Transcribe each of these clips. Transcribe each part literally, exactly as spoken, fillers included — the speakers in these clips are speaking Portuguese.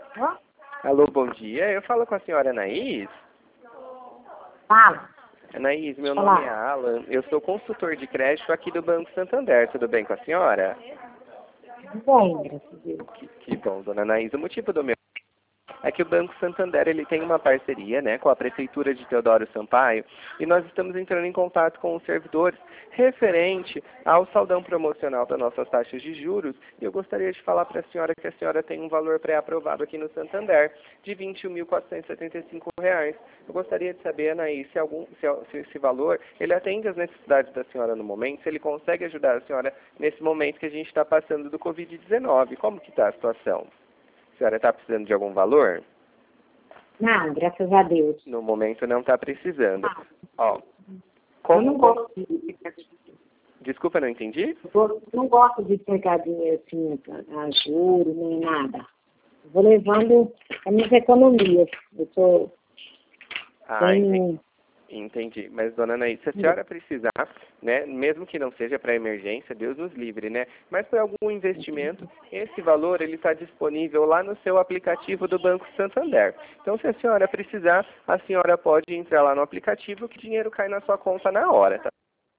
Ó, Alô, bom dia. Eu falo com a senhora Anaís. fala. Anaís, meu Olá. nome é Alan. Eu sou consultor de crédito aqui do Banco Santander. Tudo bem com a senhora? Tudo bem, graças a Deus. Que, que bom, dona Anaís. O motivo do meu é que o Banco Santander ele tem uma parceria, né, com a Prefeitura de Teodoro Sampaio e nós estamos entrando em contato com os servidores referente ao saldão promocional das nossas taxas de juros e eu gostaria de falar para a senhora que a senhora tem um valor pré-aprovado aqui no Santander de vinte e um mil quatrocentos e setenta e cinco reais. Eu gostaria de saber, Anaís, se, algum, se, se esse valor ele atende às necessidades da senhora no momento, se ele consegue ajudar a senhora nesse momento que a gente está passando do covid dezenove. Como que está a situação? A senhora está precisando de algum valor? Não, graças a Deus. No momento não está precisando. Não. Ó, Eu como, não como- gosto de pegar dinheiro. Desculpa, não entendi? Eu não gosto de pegar dinheiro assim, a a juros, nem nada. Eu vou levando as minhas economias. Eu sou Ah, entendi. bem... Entendi. Mas, dona Anaís, se a senhora precisar, né, mesmo que não seja para emergência, Deus nos livre, né? Mas para algum investimento, esse valor ele está disponível lá no seu aplicativo do Banco Santander. Então, se a senhora precisar, a senhora pode entrar lá no aplicativo que o dinheiro cai na sua conta na hora, tá?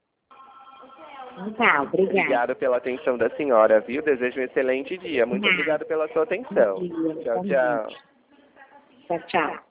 Tá, obrigada. Obrigado pela atenção da senhora, viu? Desejo um excelente dia. Muito Nada. obrigado pela sua atenção. Bom dia, Tchau, bom tchau. dia. Tchau, tchau.